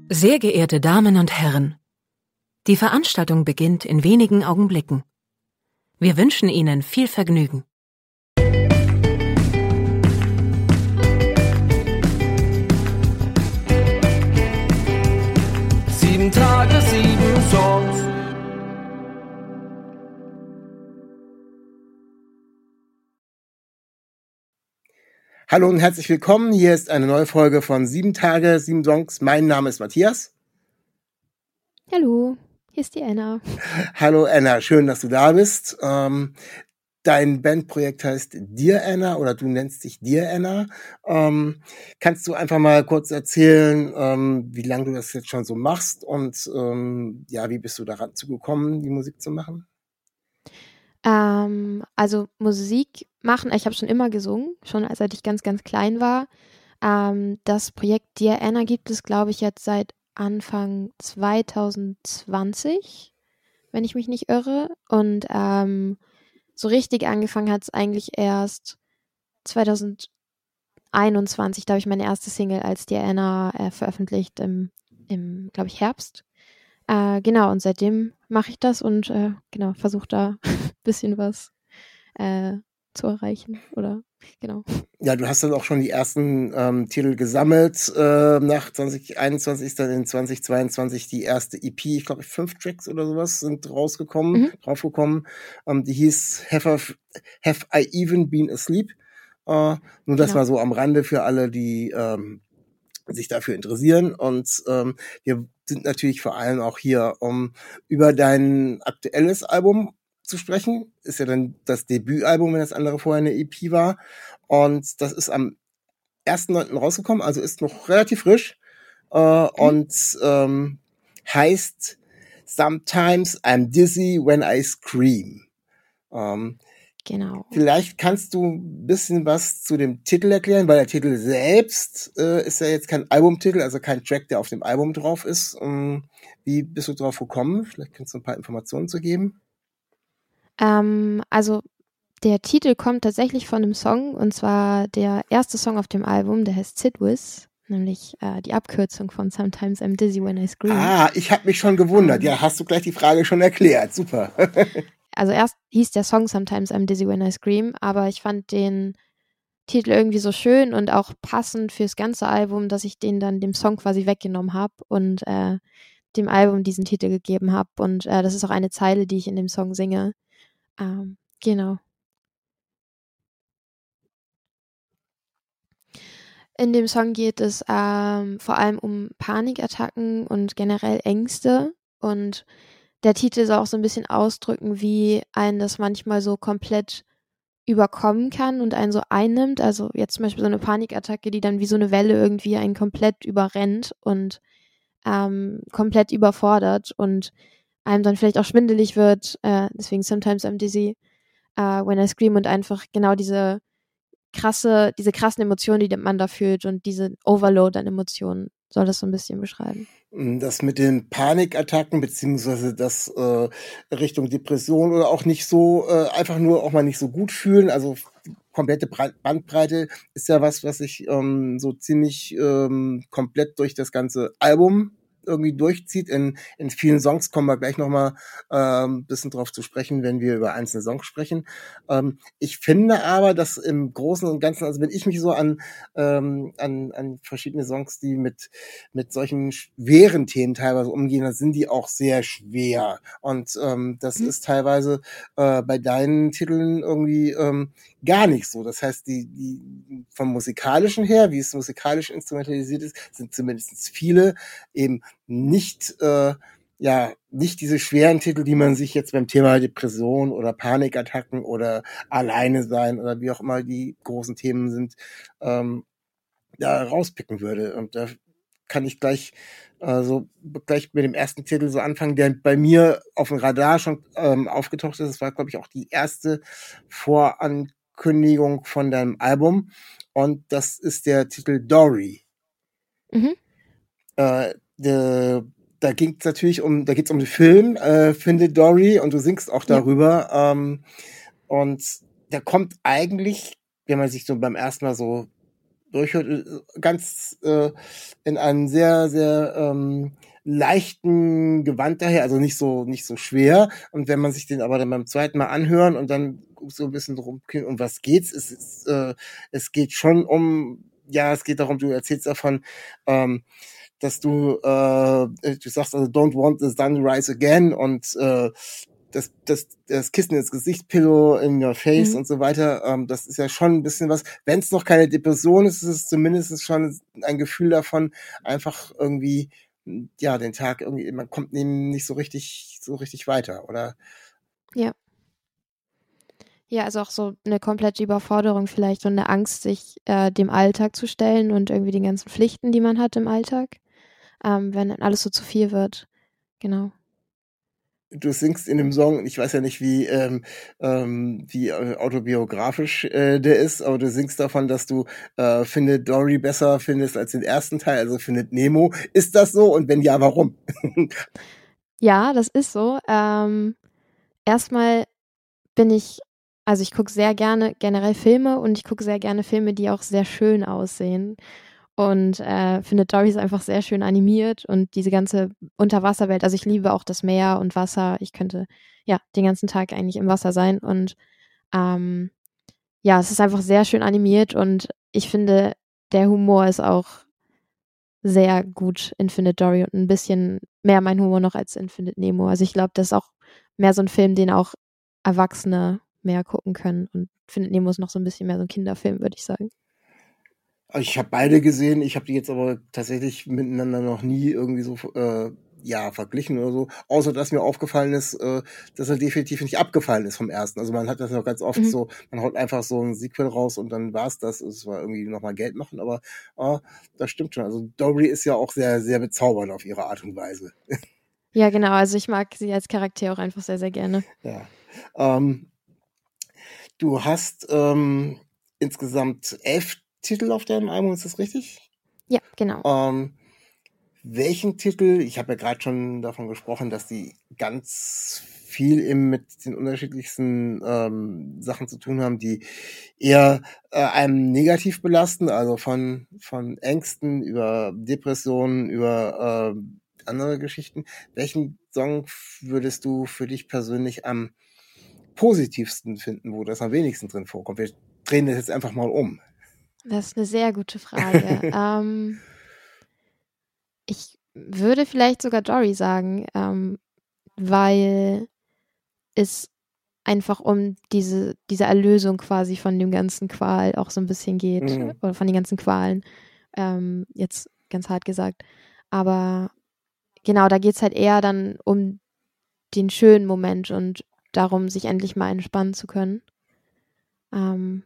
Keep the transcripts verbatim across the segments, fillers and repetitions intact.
Sehr geehrte Damen und Herren, die Veranstaltung beginnt in wenigen Augenblicken. Wir wünschen Ihnen viel Vergnügen. Sieben Tage, sieben Songs. Hallo und herzlich willkommen. Hier ist eine neue Folge von Sieben Tage, sieben Songs. Mein Name ist Matthias. Hallo, hier ist die Anna. Hallo Anna, schön, dass du da bist. Ähm, dein Bandprojekt heißt Dear Anna oder du nennst dich Dear Anna. Ähm, kannst du einfach mal kurz erzählen, ähm, wie lange du das jetzt schon so machst und ähm, ja, wie bist du daran zugekommen, die Musik zu machen? Ähm, also Musik machen, ich habe schon immer gesungen, schon seit ich ganz, ganz klein war. Ähm, das Projekt Dear Anna gibt es, glaube ich, jetzt seit Anfang zwanzig zwanzig, wenn ich mich nicht irre. Und ähm, so richtig angefangen hat es eigentlich erst zwanzig einundzwanzig. Da habe ich meine erste Single als Dear Anna äh, veröffentlicht im, im glaube ich, Herbst. Äh, genau, und seitdem mache ich das und äh, genau, versuche da ein bisschen was äh, zu erreichen. Oder genau. Ja, du hast dann auch schon die ersten ähm, Titel gesammelt. Äh, nach zwanzig einundzwanzig ist dann in zwanzig zweiundzwanzig die erste E P, ich glaube fünf Tracks oder sowas sind rausgekommen, Mhm. draufgekommen. Ähm, die hieß Have, I, Have I Even Been Asleep? Äh, nur das Genau. war so am Rande für alle, die ähm, sich dafür interessieren. Und ähm, wir sind natürlich vor allem auch hier, um über dein aktuelles Album zu sprechen. Ist ja dann das Debütalbum, wenn das andere vorher eine E P war. Und das ist am ersten neunten rausgekommen, also ist noch relativ frisch. Äh, Mhm. und ähm, heißt Sometimes I'm Dizzy When I Scream. Ähm, Genau. Vielleicht kannst du ein bisschen was zu dem Titel erklären, weil der Titel selbst äh, ist ja jetzt kein Albumtitel, also kein Track, der auf dem Album drauf ist. Ähm, wie bist du drauf gekommen? Vielleicht kannst du ein paar Informationen zu geben. Ähm, also der Titel kommt tatsächlich von einem Song, und zwar der erste Song auf dem Album, der heißt Sit With, nämlich äh, die Abkürzung von Sometimes I'm Dizzy When I Scream. Ah, ich habe mich schon gewundert. Ähm, Ja, hast du gleich die Frage schon erklärt. Super. Also erst hieß der Song Sometimes I'm Dizzy When I Scream, aber ich fand den Titel irgendwie so schön und auch passend fürs ganze Album, dass ich den dann dem Song quasi weggenommen habe und äh, dem Album diesen Titel gegeben habe. Und äh, das ist auch eine Zeile, die ich in dem Song singe. Ähm, genau. In dem Song geht es ähm, vor allem um Panikattacken und generell Ängste. Und der Titel soll auch so ein bisschen ausdrücken, wie einen das manchmal so komplett überkommen kann und einen so einnimmt. Also jetzt zum Beispiel so eine Panikattacke, die dann wie so eine Welle irgendwie einen komplett überrennt und ähm, komplett überfordert und einem dann vielleicht auch schwindelig wird. Äh, deswegen sometimes I'm dizzy uh, when I scream, und einfach genau diese krasse, diese krassen Emotionen, die man da fühlt, und diese Overload an Emotionen soll das so ein bisschen beschreiben. Das mit den Panikattacken beziehungsweise das äh, Richtung Depression oder auch nicht so, äh, einfach nur auch mal nicht so gut fühlen, also die komplette Bandbreite ist ja was, was sich ähm, so ziemlich ähm, komplett durch das ganze Album irgendwie durchzieht. In, in vielen Songs kommen wir gleich nochmal ein ähm, bisschen drauf zu sprechen, wenn wir über einzelne Songs sprechen. Ähm, ich finde aber, dass im Großen und Ganzen, also wenn ich mich so an, ähm, an, an verschiedene Songs, die mit, mit solchen schweren Themen teilweise umgehen, dann sind die auch sehr schwer. Und ähm, das Mhm. ist teilweise äh, bei deinen Titeln irgendwie ähm, gar nicht so. Das heißt, die, die vom musikalischen her, wie es musikalisch instrumentalisiert ist, sind zumindest viele eben nicht, äh, ja, nicht diese schweren Titel, die man sich jetzt beim Thema Depression oder Panikattacken oder alleine sein oder wie auch immer die großen Themen sind, ähm, da rauspicken würde. Und da kann ich gleich äh, so gleich mit dem ersten Titel so anfangen, der bei mir auf dem Radar schon ähm, aufgetaucht ist. Das war, glaube ich, auch die erste Vorankündigung von deinem Album. Und das ist der Titel Dory. Mhm. Äh, der, da ging es natürlich um, da geht's um den Film, äh, Finde Dory, und du singst auch Ja. darüber. Ähm, und der kommt eigentlich, wenn man sich so beim ersten Mal so durchhört, äh, ganz äh, in einem sehr, sehr ähm, leichten Gewand daher, also nicht so nicht so schwer. Und wenn man sich den aber dann beim zweiten Mal anhören und dann so ein bisschen drum, um was geht's? Es ist, äh, es geht schon um, ja, es geht darum, du erzählst davon, ähm, dass du, äh, du sagst also, don't want the sun to rise again und äh, das, das, das Kissen ins Gesicht, Pillow in your face Mhm. und so weiter, ähm, das ist ja schon ein bisschen was. Wenn es noch keine Depression ist, ist es zumindest schon ein Gefühl davon, einfach irgendwie, ja, den Tag irgendwie, man kommt eben nicht so richtig, so richtig weiter, oder? Ja. Ja, also auch so eine komplette Überforderung vielleicht und eine Angst, sich äh, dem Alltag zu stellen und irgendwie den ganzen Pflichten, die man hat im Alltag, ähm, wenn dann alles so zu viel wird. Genau. Du singst in dem Song, ich weiß ja nicht, wie, ähm, ähm, wie äh, autobiografisch äh, der ist, aber du singst davon, dass du äh, Findet Dory besser findest als den ersten Teil, also Findet Nemo. Ist das so? Und wenn ja, warum? Ja, das ist so. Ähm, erstmal bin ich also ich gucke sehr gerne generell Filme und ich gucke sehr gerne Filme, die auch sehr schön aussehen. Und äh, finde Dory ist einfach sehr schön animiert und diese ganze Unterwasserwelt. Also ich liebe auch das Meer und Wasser. Ich könnte ja den ganzen Tag eigentlich im Wasser sein. Und ähm, ja, es ist einfach sehr schön animiert und ich finde, der Humor ist auch sehr gut in Findet Dory und ein bisschen mehr mein Humor noch als in Findet Nemo. Also ich glaube, das ist auch mehr so ein Film, den auch Erwachsene mehr gucken können. Und Findet Nemo ist noch so ein bisschen mehr so ein Kinderfilm, würde ich sagen. Ich habe beide gesehen, ich habe die jetzt aber tatsächlich miteinander noch nie irgendwie so äh, ja verglichen oder so, außer dass mir aufgefallen ist, äh, dass er definitiv nicht abgefallen ist vom ersten. Also man hat das ja ganz oft Mhm. so, man haut einfach so ein Sequel raus und dann war's das. Es war irgendwie nochmal Geld machen, aber äh, das stimmt schon. Also Dory ist ja auch sehr, sehr bezaubernd auf ihre Art und Weise. Ja, genau. Also ich mag sie als Charakter auch einfach sehr, sehr gerne. Ja. Ähm, du hast ähm, insgesamt elf Titel auf deinem Album, ist das richtig? Ja, genau. Ähm, welchen Titel, ich habe ja gerade schon davon gesprochen, dass die ganz viel eben mit den unterschiedlichsten ähm, Sachen zu tun haben, die eher äh, einem negativ belasten, also von, von Ängsten über Depressionen, über äh, andere Geschichten. Welchen Song würdest du für dich persönlich am positivsten finden, wo das am wenigsten drin vorkommt? Wir drehen das jetzt einfach mal um. Das ist eine sehr gute Frage. ähm, ich würde vielleicht sogar Dory sagen, ähm, weil es einfach um diese, diese Erlösung quasi von dem ganzen Qual auch so ein bisschen geht. Mhm. Oder von den ganzen Qualen. Ähm, jetzt ganz hart gesagt. Aber genau, da geht es halt eher dann um den schönen Moment und darum, sich endlich mal entspannen zu können. Ähm,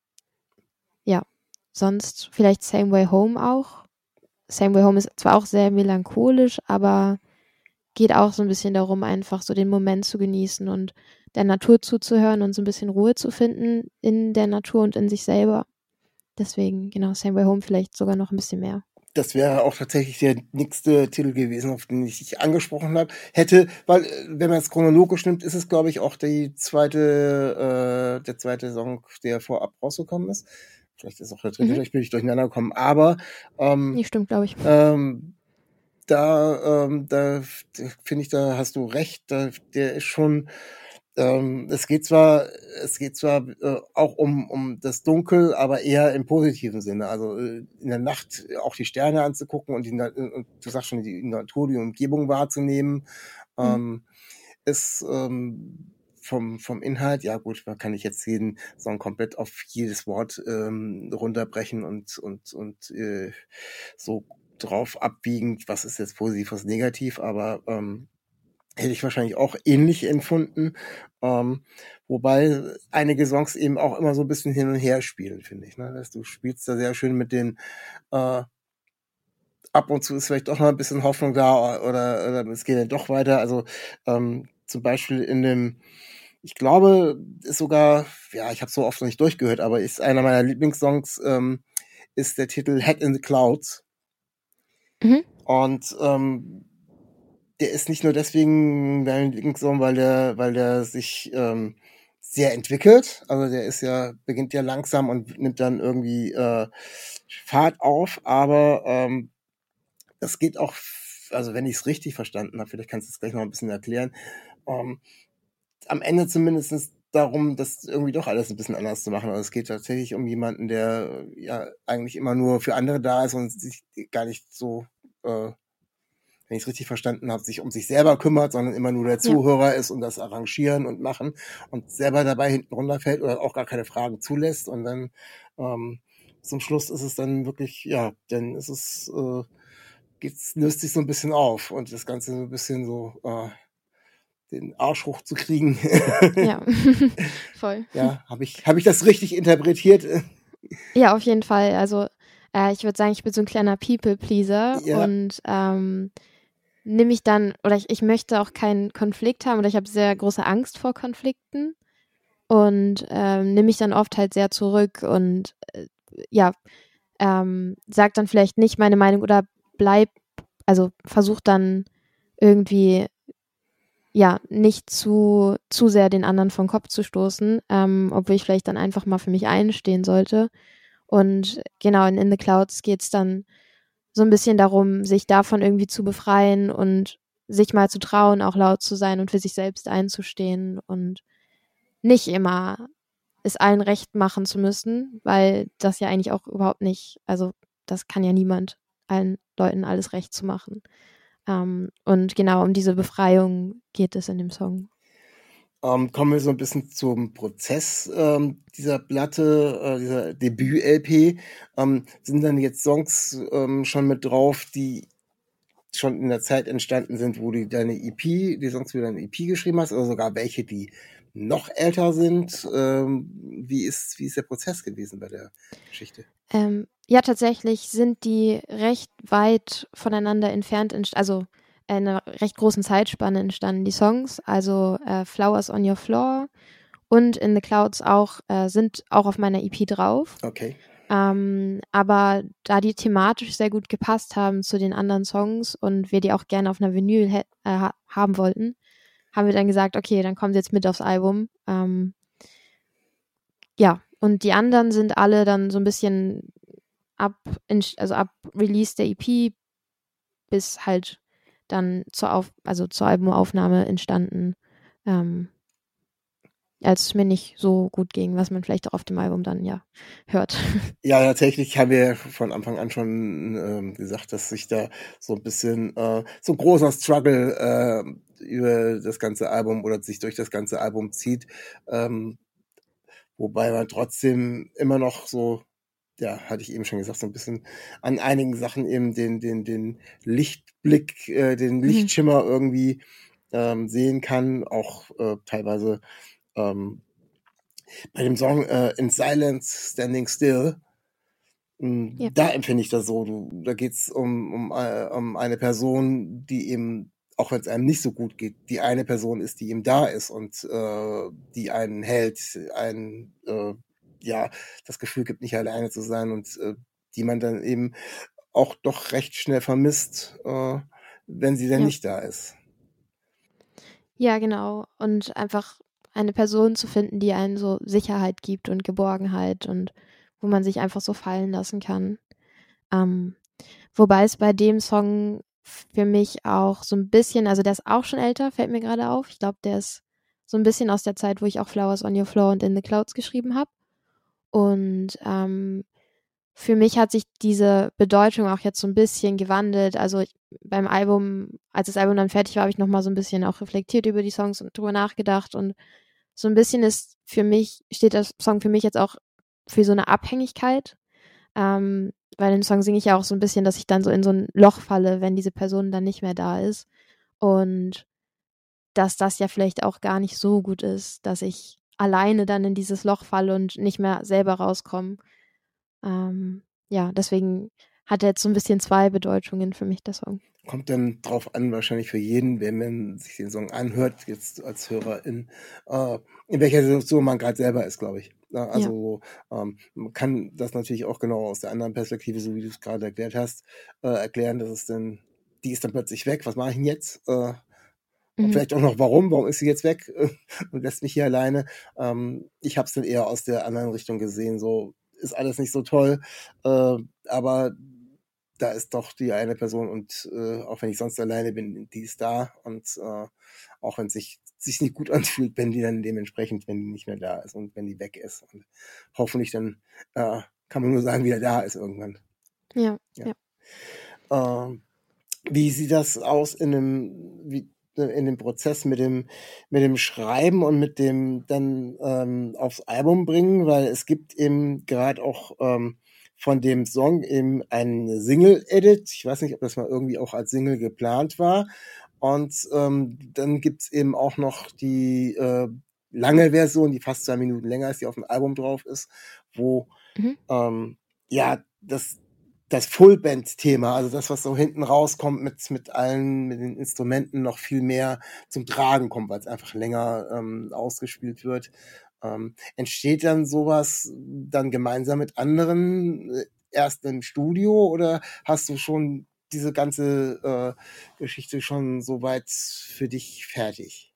ja, sonst vielleicht Same Way Home auch. Same Way Home ist zwar auch sehr melancholisch, aber geht auch so ein bisschen darum, einfach so den Moment zu genießen und der Natur zuzuhören und so ein bisschen Ruhe zu finden in der Natur und in sich selber. Deswegen, genau, Same Way Home vielleicht sogar noch ein bisschen mehr. Das wäre auch tatsächlich der nächste Titel gewesen, auf den ich dich angesprochen habe, hätte, weil, äh, wenn man es chronologisch nimmt, ist es, glaube ich, auch die zweite, äh, der zweite Song, der vorab rausgekommen ist. Vielleicht ist auch der dritte, Mhm. vielleicht bin ich durcheinander gekommen, aber ähm, Nee, stimmt, glaube ich. ähm, da, ähm, da finde ich, da hast du recht, da, der ist schon, ähm, es geht zwar, es geht zwar äh, auch um, um das Dunkel, aber eher im positiven Sinne. Also äh, in der Nacht auch die Sterne anzugucken und, die, Na- und du sagst schon, die Natur, die Umgebung wahrzunehmen, Mhm. ähm, ist ähm, vom, vom Inhalt, ja gut, man kann nicht jetzt jeden Song komplett auf jedes Wort ähm, runterbrechen und, und, und äh, so drauf abwiegen, was ist jetzt positiv, was negativ, aber ähm, hätte ich wahrscheinlich auch ähnlich empfunden. Ähm, wobei einige Songs eben auch immer so ein bisschen hin und her spielen, finde ich. Ne? Dass du spielst da sehr schön mit den, äh, ab und zu ist vielleicht doch noch ein bisschen Hoffnung da oder, oder es geht dann doch weiter. Also ähm, zum Beispiel in dem, ich glaube, ist sogar, ja, ich habe so oft noch nicht durchgehört, aber ist einer meiner Lieblingssongs, ähm, ist der Titel Head in the Clouds. Mhm. Und ähm, der ist nicht nur deswegen dein Lieblingssong, weil der, weil der sich ähm, sehr entwickelt. Also der ist ja, beginnt ja langsam und nimmt dann irgendwie äh, Fahrt auf, aber ähm, das geht auch, also wenn ich es richtig verstanden habe, vielleicht kannst du es gleich noch ein bisschen erklären, ähm, am Ende zumindest darum, das irgendwie doch alles ein bisschen anders zu machen. Also es geht tatsächlich um jemanden, der äh, ja eigentlich immer nur für andere da ist und sich gar nicht so, äh, wenn ich es richtig verstanden habe, sich um sich selber kümmert, sondern immer nur der Ja. Zuhörer ist und das arrangieren und machen und selber dabei hinten runterfällt oder auch gar keine Fragen zulässt. Und dann ähm, zum Schluss ist es dann wirklich, ja, dann ist es, äh, geht's, löst sich so ein bisschen auf und das Ganze so ein bisschen so äh, den Arsch hochzukriegen. Ja, voll. Ja, habe ich, hab ich das richtig interpretiert? Ja, auf jeden Fall. Also äh, ich würde sagen, ich bin so ein kleiner People-Pleaser Ja, und ähm, nehme mich dann, oder ich, ich möchte auch keinen Konflikt haben oder ich habe sehr große Angst vor Konflikten und ähm, nehme mich dann oft halt sehr zurück und äh, ja, ähm, sag dann vielleicht nicht meine Meinung oder bleib, also versuch dann irgendwie ja, nicht zu, zu sehr den anderen vom Kopf zu stoßen, ähm, obwohl ich vielleicht dann einfach mal für mich einstehen sollte. Und genau, in In the Clouds geht's dann so ein bisschen darum, sich davon irgendwie zu befreien und sich mal zu trauen, auch laut zu sein und für sich selbst einzustehen und nicht immer es allen recht machen zu müssen, weil das ja eigentlich auch überhaupt nicht, also das kann ja niemand, allen Leuten alles recht zu machen. Ähm, und genau um diese Befreiung geht es in dem Song. ähm, kommen wir so ein bisschen zum Prozess ähm, dieser Platte, äh, dieser Debüt-L P. Ähm, sind dann jetzt Songs ähm, schon mit drauf, die schon in der Zeit entstanden sind, wo du deine E P, die Songs für deine E P geschrieben hast, oder sogar welche, die noch älter sind? Ähm, wie ist, wie ist der Prozess gewesen bei der Geschichte? Ähm, ja, tatsächlich sind die recht weit voneinander entfernt, entst- also in einer recht großen Zeitspanne entstanden, die Songs. Also äh, Flowers on Your Floor und In the Clouds auch äh, sind auch auf meiner E P drauf. Okay. Ähm, aber da die thematisch sehr gut gepasst haben zu den anderen Songs und wir die auch gerne auf einer Vinyl hä- äh, ha- haben wollten, haben wir dann gesagt, okay, dann kommen sie jetzt mit aufs Album. Ähm, ja, und die anderen sind alle dann so ein bisschen ab, in, also ab Release der E P bis halt dann zur Auf, also zur Albumaufnahme entstanden, ähm, als es mir nicht so gut ging, was man vielleicht auch auf dem Album dann ja hört. Ja, tatsächlich haben wir ja von Anfang an schon ähm, gesagt, dass sich da so ein bisschen äh, so ein großer Struggle äh, über das ganze Album oder sich durch das ganze Album zieht, ähm, wobei man trotzdem immer noch so, ja, hatte ich eben schon gesagt, so ein bisschen an einigen Sachen eben den den den Lichtblick, äh, den Mhm. Lichtschimmer irgendwie ähm, sehen kann, auch äh, teilweise ähm, bei dem Song äh, In Silence Standing Still. Ja, Da empfinde ich das so. Du, da geht's um, um, äh, um eine Person, die eben, auch wenn es einem nicht so gut geht, die eine Person ist, die ihm da ist und äh, die einen hält, einen äh, ja das Gefühl gibt, nicht alleine zu sein und äh, die man dann eben auch doch recht schnell vermisst, äh, wenn sie denn ja. nicht da ist. Ja, genau. Und einfach eine Person zu finden, die einen so Sicherheit gibt und Geborgenheit und wo man sich einfach so fallen lassen kann. Ähm, wobei es bei dem Song für mich auch so ein bisschen, also der ist auch schon älter, fällt mir gerade auf. Ich glaube, der ist so ein bisschen aus der Zeit, wo ich auch Flowers on Your Floor und In the Clouds geschrieben habe. Und ähm, für mich hat sich diese Bedeutung auch jetzt so ein bisschen gewandelt. Also ich, beim Album, als das Album dann fertig war, habe ich nochmal so ein bisschen auch reflektiert über die Songs und drüber nachgedacht. Und so ein bisschen ist für mich, steht der Song für mich jetzt auch für so eine Abhängigkeit. Ähm, weil im Song singe ich ja auch so ein bisschen, dass ich dann so in so ein Loch falle, wenn diese Person dann nicht mehr da ist. Und dass das ja vielleicht auch gar nicht so gut ist, dass ich alleine dann in dieses Loch falle und nicht mehr selber rauskomme. Ähm, ja, deswegen hat er jetzt so ein bisschen zwei Bedeutungen für mich, der Song. Kommt dann drauf an, wahrscheinlich für jeden, wenn man sich den Song anhört, jetzt als Hörerin, äh, in welcher Situation man gerade selber ist, glaube ich. Ja, Ja. also ähm, man kann das natürlich auch genau aus der anderen Perspektive, so wie du es gerade erklärt hast, äh, erklären, dass es dann, die ist dann plötzlich weg, was mache ich denn jetzt? Äh, Und vielleicht auch noch, warum? Warum ist sie jetzt weg und lässt mich hier alleine? Ähm, ich habe es dann eher aus der anderen Richtung gesehen. So ist alles nicht so toll, äh, aber da ist doch die eine Person und äh, auch wenn ich sonst alleine bin, die ist da und äh, auch wenn es sich, sich nicht gut anfühlt, wenn die dann dementsprechend, wenn die nicht mehr da ist und wenn die weg ist. Und hoffentlich dann äh, kann man nur sagen, wieder da ist irgendwann. Ja, Ja. ja. Ähm, wie sieht das aus in dem, wie, in dem Prozess mit dem, mit dem Schreiben und mit dem dann ähm, aufs Album bringen? Weil es gibt eben gerade auch ähm, von dem Song eben einen Single-Edit. Ich weiß nicht, ob das mal irgendwie auch als Single geplant war. Und ähm, dann gibt's eben auch noch die äh, lange Version, die fast zwei Minuten länger ist, die auf dem Album drauf ist, wo Mhm. ähm, ja das das Fullband-Thema, also das, was so hinten rauskommt mit mit allen mit den Instrumenten noch viel mehr zum Tragen kommt, weil es einfach länger ähm, ausgespielt wird. Ähm, entsteht dann sowas dann gemeinsam mit anderen äh, erst im Studio oder hast du schon diese ganze äh, Geschichte schon soweit für dich fertig?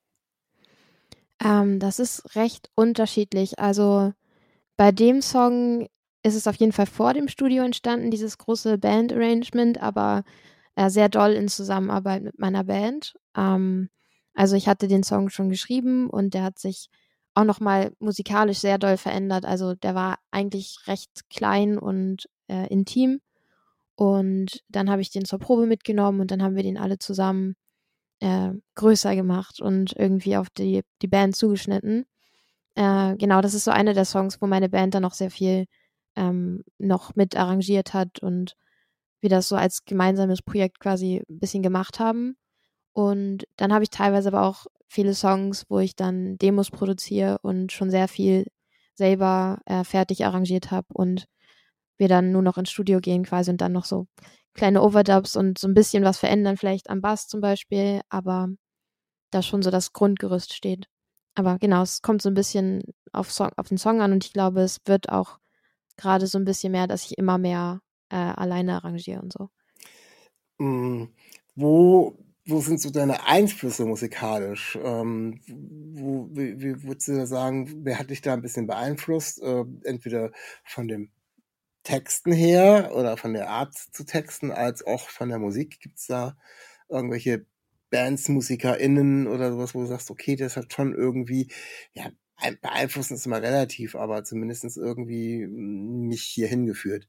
Ähm, das ist recht unterschiedlich. Also bei dem Song ist es auf jeden Fall vor dem Studio entstanden, dieses große Band-Arrangement, aber äh, sehr doll in Zusammenarbeit mit meiner Band. Ähm, also ich hatte den Song schon geschrieben und der hat sich auch nochmal musikalisch sehr doll verändert. Also der war eigentlich recht klein und äh, intim. Und dann habe ich den zur Probe mitgenommen und dann haben wir den alle zusammen äh, größer gemacht und irgendwie auf die, die Band zugeschnitten. Äh, genau, das ist so einer der Songs, wo meine Band dann noch sehr viel ähm, noch mit arrangiert hat und wir das so als gemeinsames Projekt quasi ein bisschen gemacht haben. Und dann habe ich teilweise aber auch viele Songs, wo ich dann Demos produziere und schon sehr viel selber äh, fertig arrangiert habe und wir dann nur noch ins Studio gehen quasi und dann noch so kleine Overdubs und so ein bisschen was verändern, vielleicht am Bass zum Beispiel, aber da schon so das Grundgerüst steht. Aber genau, es kommt so ein bisschen auf, Song, auf den Song an und ich glaube, es wird auch gerade so ein bisschen mehr, dass ich immer mehr äh, alleine arrangiere und so. Mm, wo, wo sind so deine Einflüsse musikalisch? Ähm, wo, wie, wie würdest du sagen, wer hat dich da ein bisschen beeinflusst? Äh, entweder von dem Texten her oder von der Art zu texten, als auch von der Musik. Gibt's da irgendwelche Bands, MusikerInnen oder sowas, wo du sagst, okay, das hat schon irgendwie, ja, ein- beeinflussen ist immer relativ, aber zumindest irgendwie mm, mich hier hingeführt.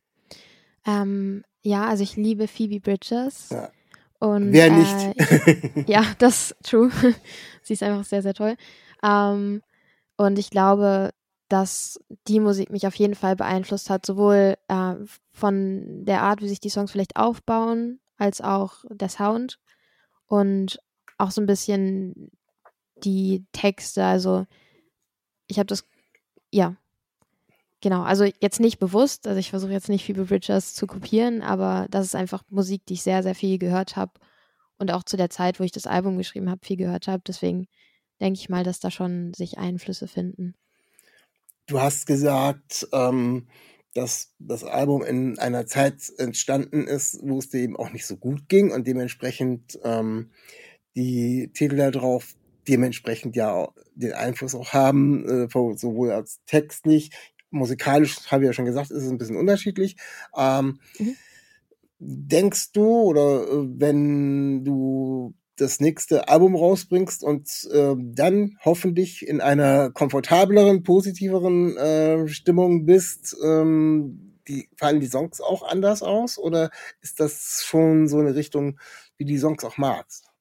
Ähm, ja, also ich liebe Phoebe Bridgers Ja. und Wer äh, nicht? ich, ja, das ist true. Sie ist einfach sehr, sehr toll. Ähm, und ich glaube, dass die Musik mich auf jeden Fall beeinflusst hat, sowohl äh, von der Art, wie sich die Songs vielleicht aufbauen, als auch der Sound und auch so ein bisschen die Texte. Also ich habe das, ja, genau. Also jetzt nicht bewusst, also ich versuche jetzt nicht Phoebe Bridgers zu kopieren, aber das ist einfach Musik, die ich sehr, sehr viel gehört habe und auch zu der Zeit, wo ich das Album geschrieben habe, viel gehört habe. Deswegen denke ich mal, dass da schon sich Einflüsse finden. Du hast gesagt, ähm, dass das Album in einer Zeit entstanden ist, wo es dir eben auch nicht so gut ging und dementsprechend ähm, die Titel da drauf dementsprechend ja auch den Einfluss auch haben, äh, sowohl als textlich, musikalisch, habe ich ja schon gesagt, ist es ein bisschen unterschiedlich. Ähm, Mhm. denkst du, oder äh, wenn du das nächste Album rausbringst und äh, dann hoffentlich in einer komfortableren, positiveren äh, Stimmung bist, ähm, die, fallen die Songs auch anders aus? Oder ist das schon so eine Richtung, wie die Songs auch magst?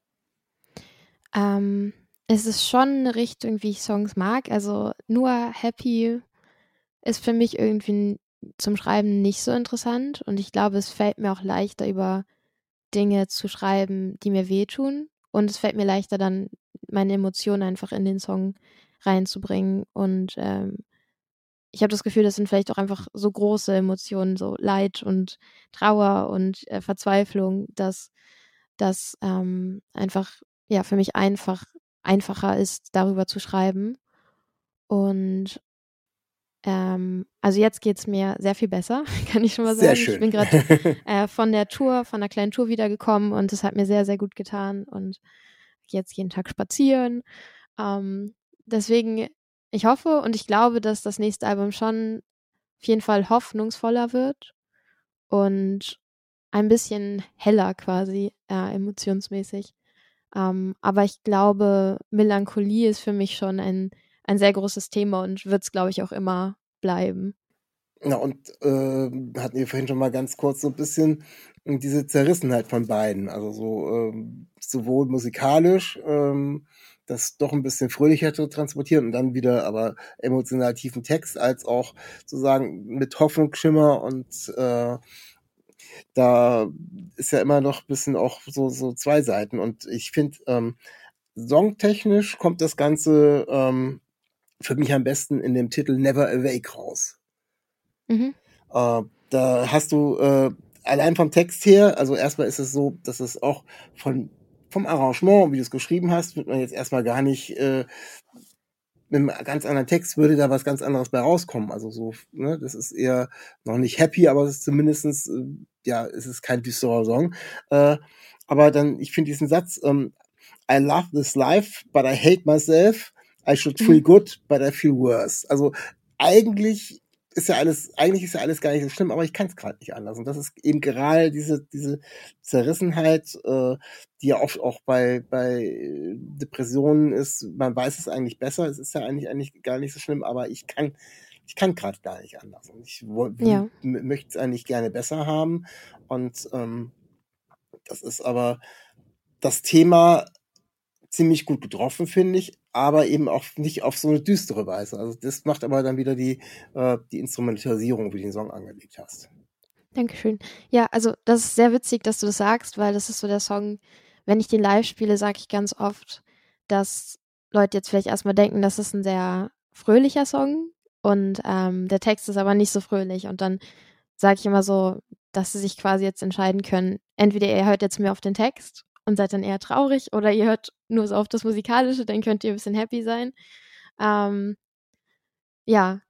Ähm, es ist schon eine Richtung, wie ich Songs mag. Also nur Happy ist für mich irgendwie n- zum Schreiben nicht so interessant und ich glaube, es fällt mir auch leichter, über Dinge zu schreiben, die mir wehtun. Und es fällt mir leichter, dann meine Emotionen einfach in den Song reinzubringen. Und ähm, ich habe das Gefühl, das sind vielleicht auch einfach so große Emotionen, so Leid und Trauer und äh, Verzweiflung, dass das ähm, einfach ja für mich einfach einfacher ist, darüber zu schreiben. Und ähm, also jetzt geht's mir sehr viel besser, kann ich schon mal Sehr sagen. Ich schön. bin gerade äh, von der Tour, von einer kleinen Tour wiedergekommen und es hat mir sehr, sehr gut getan. Und jetzt jeden Tag spazieren. Ähm, deswegen, ich hoffe und ich glaube, dass das nächste Album schon auf jeden Fall hoffnungsvoller wird und ein bisschen heller quasi, äh, emotionsmäßig. Ähm, aber ich glaube, Melancholie ist für mich schon ein, ein sehr großes Thema und wird es, glaube ich, auch immer bleiben. Ja, und äh, hatten wir vorhin schon mal ganz kurz so ein bisschen diese Zerrissenheit von beiden. Also so ähm, sowohl musikalisch ähm, das doch ein bisschen fröhlicher zu transportieren und dann wieder aber emotional tiefen Text, als auch sozusagen mit Hoffnungsschimmer und äh, da ist ja immer noch ein bisschen auch so, so zwei Seiten. Und ich finde, ähm, songtechnisch kommt das Ganze ähm, für mich am besten in dem Titel Never Awake raus. Mhm. Äh, da hast du äh, allein vom Text her, also erstmal ist es so, dass es auch von, vom Arrangement, wie du es geschrieben hast, wird man jetzt erstmal gar nicht äh, mit einem ganz anderen Text würde da was ganz anderes bei rauskommen. Also so, ne, das ist eher noch nicht happy, aber es ist zumindestens, äh, ja, es ist kein düsterer Song. Äh, aber dann, ich finde diesen Satz, ähm, I love this life, but I hate myself. I should feel Mhm. good, but I feel worse. Also eigentlich ist ja alles, eigentlich ist ja alles gar nicht so schlimm, aber ich kann es gerade nicht anders. Und das ist eben gerade diese, diese Zerrissenheit, äh, die ja oft auch bei, bei Depressionen ist. Man weiß es eigentlich besser. Es ist ja eigentlich, eigentlich gar nicht so schlimm, aber ich kann, ich kann gerade gar nicht anders. Und ich wo- Ja. m- möchte es eigentlich gerne besser haben. Und ähm, das ist aber das Thema ziemlich gut getroffen, finde ich, aber eben auch nicht auf so eine düstere Weise. Also das macht aber dann wieder die, äh, die Instrumentalisierung, wie du den Song angelegt hast. Dankeschön. Ja, also das ist sehr witzig, dass du das sagst, weil das ist so der Song, wenn ich den live spiele, sage ich ganz oft, dass Leute jetzt vielleicht erstmal denken, das ist ein sehr fröhlicher Song und ähm, der Text ist aber nicht so fröhlich. Und dann sage ich immer so, dass sie sich quasi jetzt entscheiden können, entweder ihr hört jetzt mehr auf den Text und seid dann eher traurig oder ihr hört nur so auf das Musikalische, dann könnt ihr ein bisschen happy sein. Ähm, ja,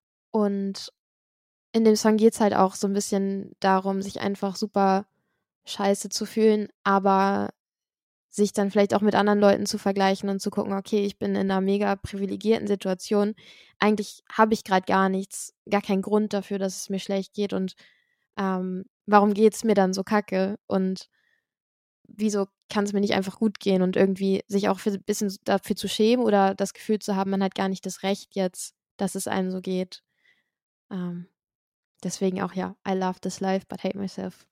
und in dem Song geht's halt auch so ein bisschen darum, sich einfach super scheiße zu fühlen, aber sich dann vielleicht auch mit anderen Leuten zu vergleichen und zu gucken, okay, ich bin in einer mega privilegierten Situation. Eigentlich habe ich gerade gar nichts, gar keinen Grund dafür, dass es mir schlecht geht und ähm, warum geht's mir dann so kacke und wieso kann es mir nicht einfach gut gehen und irgendwie sich auch ein bisschen dafür zu schämen oder das Gefühl zu haben, man hat gar nicht das Recht jetzt, dass es einem so geht. Ähm, deswegen auch ja, I love this life, but hate myself.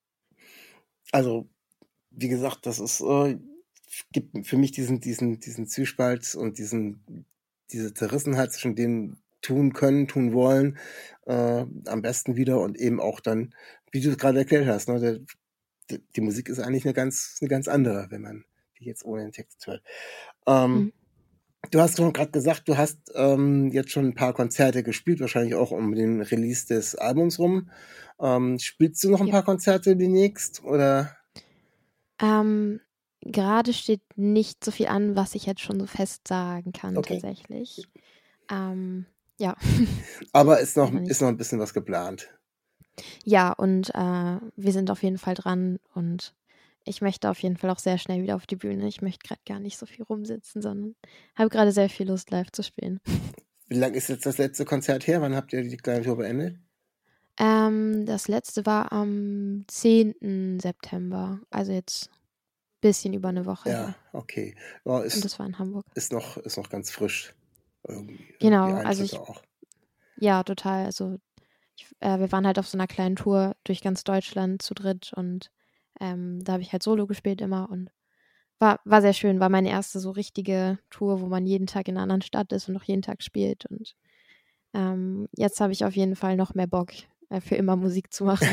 Also, wie gesagt, das ist, äh, gibt für mich diesen, diesen, diesen Zwiespalt und diesen, diese Zerrissenheit zwischen dem tun können, tun wollen, äh, am besten wieder und eben auch dann, wie du es gerade erklärt hast, ne, der, die, die Musik ist eigentlich eine ganz, eine ganz andere, wenn man die jetzt ohne den Text hört. Ähm, Mhm. Du hast schon gerade gesagt, du hast ähm, jetzt schon ein paar Konzerte gespielt, wahrscheinlich auch um den Release des Albums rum. Ähm, spielst du noch ein Ja. paar Konzerte demnächst? Oder? Ähm, gerade steht nicht so viel an, was ich jetzt schon so fest sagen kann, Okay. tatsächlich. Ähm, ja. Aber ist noch, Noch nicht. ist noch ein bisschen was geplant. Ja, und äh, wir sind auf jeden Fall dran und ich möchte auf jeden Fall auch sehr schnell wieder auf die Bühne. Ich möchte gerade gar nicht so viel rumsitzen, sondern habe gerade sehr viel Lust, live zu spielen. Wie lang ist jetzt das letzte Konzert her? Wann habt ihr die kleine Tour beendet? Ähm, das letzte war am zehnten September, also jetzt ein bisschen über eine Woche Ja, her. okay. Ja, Und ist, das war in Hamburg. ist noch, ist noch ganz frisch. Irgendwie, äh, die Genau, also Eindrücke ich, auch. ja, total. Also ich, äh, wir waren halt auf so einer kleinen Tour durch ganz Deutschland zu dritt und ähm, da habe ich halt Solo gespielt immer und war, war sehr schön. War meine erste so richtige Tour, wo man jeden Tag in einer anderen Stadt ist und auch jeden Tag spielt. Und ähm, jetzt habe ich auf jeden Fall noch mehr Bock, äh, für immer Musik zu machen.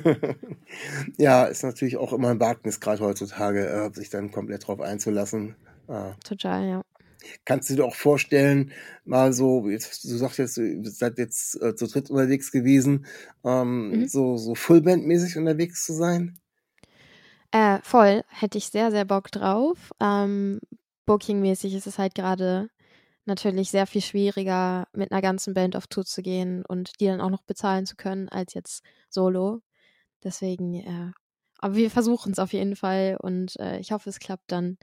Ja, ist natürlich auch immer ein Wagnis, gerade heutzutage, äh, sich dann komplett drauf einzulassen. Äh, Total, ja. Kannst du dir auch vorstellen, mal so, jetzt, du sagst jetzt, ihr seid jetzt äh, zu dritt unterwegs gewesen, ähm, Mhm. so, so Fullband-mäßig unterwegs zu sein? Äh, voll, hätte ich sehr, sehr Bock drauf. Ähm, Booking-mäßig ist es halt gerade natürlich sehr viel schwieriger, mit einer ganzen Band auf Tour zu gehen und die dann auch noch bezahlen zu können, als jetzt solo. Deswegen, äh, aber wir versuchen es auf jeden Fall und äh, ich hoffe, es klappt dann.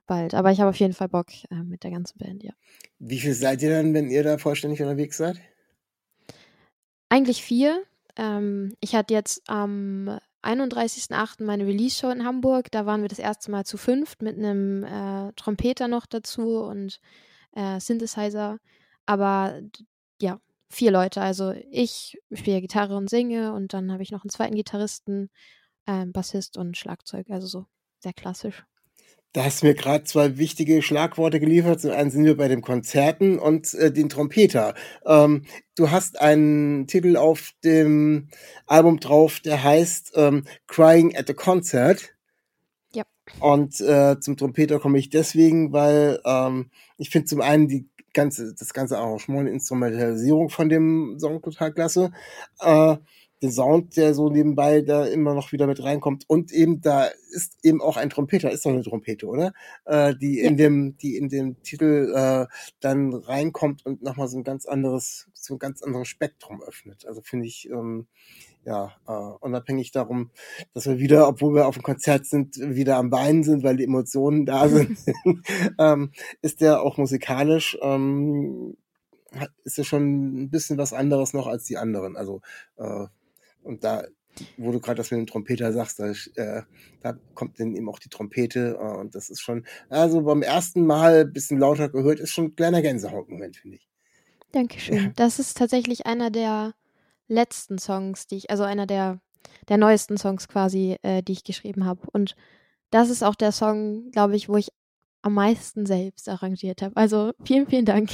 bald. Aber ich habe auf jeden Fall Bock äh, mit der ganzen Band, ja. Wie viel seid ihr dann, wenn ihr da vollständig unterwegs seid? Eigentlich vier. Ähm, ich hatte jetzt am einunddreißigsten achten meine Release-Show in Hamburg. Da waren wir das erste Mal zu fünft mit einem äh, Trompeter noch dazu und äh, Synthesizer. Aber d- ja, vier Leute. Also ich spiele Gitarre und singe und dann habe ich noch einen zweiten Gitarristen, ähm, Bassist und Schlagzeug. Also so sehr klassisch. Da hast du mir gerade zwei wichtige Schlagworte geliefert. Zum einen sind wir bei den Konzerten und äh, den Trompeter. Ähm, du hast einen Titel auf dem Album drauf, der heißt ähm, Crying at a Concert. Ja. Und äh, zum Trompeter komme ich deswegen, weil ähm, ich finde zum einen die ganze, das ganze Arrangement, die Instrumentalisierung von dem Song total klasse. Äh, den Sound, der so nebenbei da immer noch wieder mit reinkommt. Und eben, da ist eben auch ein Trompeter, ist doch eine Trompete, oder? Äh, die Ja. in dem, die in dem Titel äh, dann reinkommt und nochmal so ein ganz anderes, so ein ganz anderes Spektrum öffnet. Also finde ich, ähm, ja, äh, unabhängig darum, dass wir wieder, obwohl wir auf dem Konzert sind, wieder am Weinen sind, weil die Emotionen da sind, ähm, ist der auch musikalisch, ähm, hat, ist ja schon ein bisschen was anderes noch als die anderen. Also, äh, und da, wo du gerade das mit dem Trompeter sagst, da, äh, da kommt dann eben auch die Trompete äh, und das ist schon, also beim ersten Mal ein bisschen lauter gehört, ist schon ein kleiner Gänsehautmoment, finde ich. Dankeschön. Ja. Das ist tatsächlich einer der letzten Songs, die ich, also einer der, der neuesten Songs quasi, äh, die ich geschrieben habe. Und das ist auch der Song, glaube ich, wo ich am meisten selbst arrangiert habe. Also vielen, vielen Dank.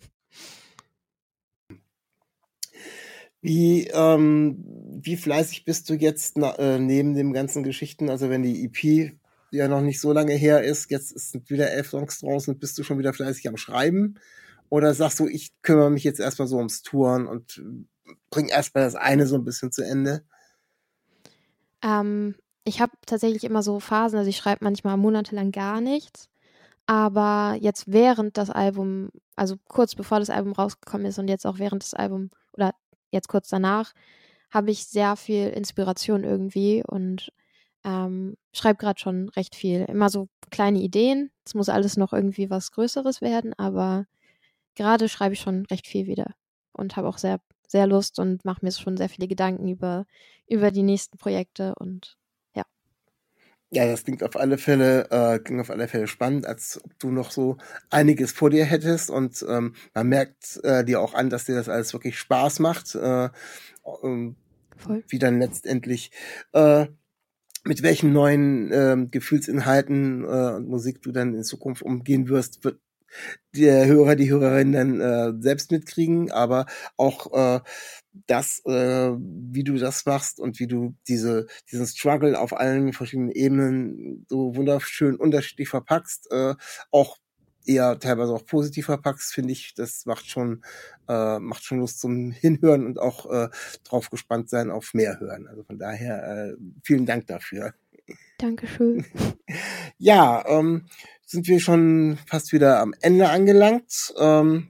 Wie, ähm, wie fleißig bist du jetzt na, äh, neben den ganzen Geschichten? Also wenn die E P ja noch nicht so lange her ist, jetzt sind wieder elf Songs draußen, bist du schon wieder fleißig am Schreiben? Oder sagst du, ich kümmere mich jetzt erstmal so ums Touren und bring erstmal das eine so ein bisschen zu Ende? Ähm, ich habe tatsächlich immer so Phasen, also ich schreibe manchmal monatelang gar nichts. Aber jetzt während das Album, also kurz bevor das Album rausgekommen ist und jetzt auch während das Album oder jetzt kurz danach, habe ich sehr viel Inspiration irgendwie und ähm, schreibe gerade schon recht viel. Immer so kleine Ideen. Es muss alles noch irgendwie was Größeres werden, aber gerade schreibe ich schon recht viel wieder und habe auch sehr, sehr Lust und mache mir schon sehr viele Gedanken über, über die nächsten Projekte und ja. Ja, das klingt auf alle Fälle, äh, klingt auf alle Fälle spannend, als ob du noch so einiges vor dir hättest und ähm, man merkt äh, dir auch an, dass dir das alles wirklich Spaß macht, äh, ähm, Voll. wie dann letztendlich äh, mit welchen neuen ähm, Gefühlsinhalten äh, und Musik du dann in Zukunft umgehen wirst, wird der Hörer, die Hörerin dann äh, selbst mitkriegen, aber auch äh, das, äh, wie du das machst und wie du diese diesen Struggle auf allen verschiedenen Ebenen so wunderschön unterschiedlich verpackst, äh, auch eher teilweise auch positiv verpackst, finde ich, das macht schon äh, macht schon Lust zum Hinhören und auch äh, drauf gespannt sein auf mehr hören. Also von daher äh, vielen Dank dafür. Dankeschön. Ja, ähm, sind wir schon fast wieder am Ende angelangt. Ähm,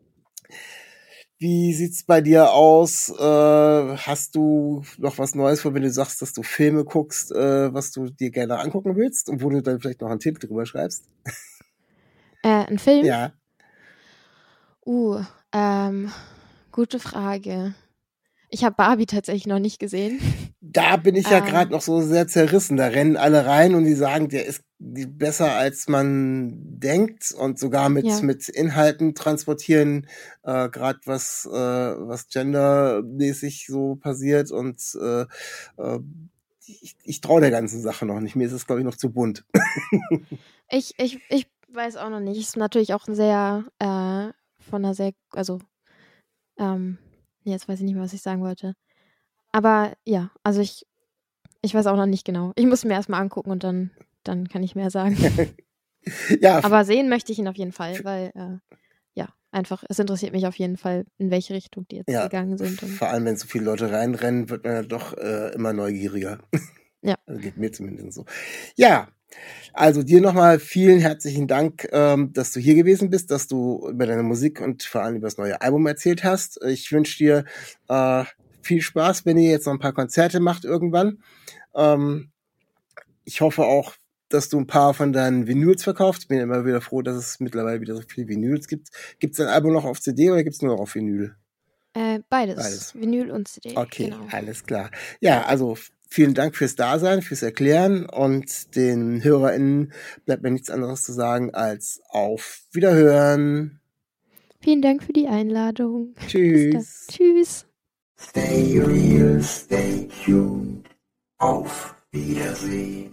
wie sieht's bei dir aus? Äh, hast du noch was Neues vor, wenn du sagst, dass du Filme guckst, äh, was du dir gerne angucken willst und wo du dann vielleicht noch einen Titel drüber schreibst? Äh, ein Film? Ja. Uh, ähm, gute Frage. Ich habe Barbie tatsächlich noch nicht gesehen. Da bin ich ja Ähm. gerade noch so sehr zerrissen. Da rennen alle rein und die sagen, der ist besser als man denkt und sogar mit Ja. mit Inhalten transportieren, äh, gerade was äh, was gendermäßig so passiert und äh, äh, ich, ich traue der ganzen Sache noch nicht. Mir ist es, glaube ich, noch zu bunt. Ich, ich, ich weiß auch noch nicht. Ist natürlich auch ein sehr, äh, von einer sehr, also, ähm, jetzt weiß ich nicht mehr, was ich sagen wollte. Aber ja, also ich, ich weiß auch noch nicht genau. Ich muss ihn mir erstmal angucken und dann, dann kann ich mehr sagen. Ja, Aber sehen möchte ich ihn auf jeden Fall, weil, äh, ja, einfach, es interessiert mich auf jeden Fall, in welche Richtung die jetzt ja, gegangen sind. Und vor allem, wenn so viele Leute reinrennen, wird man ja doch äh, immer neugieriger. Ja. Also geht mir zumindest so. Ja, also dir nochmal vielen herzlichen Dank, ähm, dass du hier gewesen bist, dass du über deine Musik und vor allem über das neue Album erzählt hast. Ich wünsche dir äh, viel Spaß, wenn ihr jetzt noch ein paar Konzerte macht irgendwann. Ähm, ich hoffe auch, dass du ein paar von deinen Vinyls verkaufst. Ich bin immer wieder froh, dass es mittlerweile wieder so viele Vinyls gibt. Gibt es dein Album noch auf C D oder gibt es nur noch auf Vinyl? Äh, beides. Beides. Vinyl und C D. Okay, genau. Alles klar. Ja, also vielen Dank fürs Dasein, fürs Erklären und den HörerInnen bleibt mir nichts anderes zu sagen als auf Wiederhören. Vielen Dank für die Einladung. Tschüss. Tschüss. Stay real, stay tuned. Auf Wiedersehen.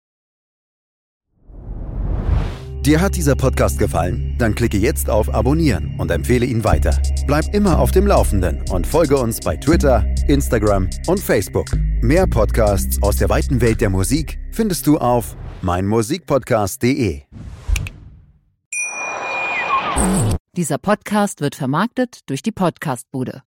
Dir hat dieser Podcast gefallen? Dann klicke jetzt auf Abonnieren und empfehle ihn weiter. Bleib immer auf dem Laufenden und folge uns bei Twitter, Instagram und Facebook. Mehr Podcasts aus der weiten Welt der Musik findest du auf meinmusikpodcast punkt de. Dieser Podcast wird vermarktet durch die Podcastbude.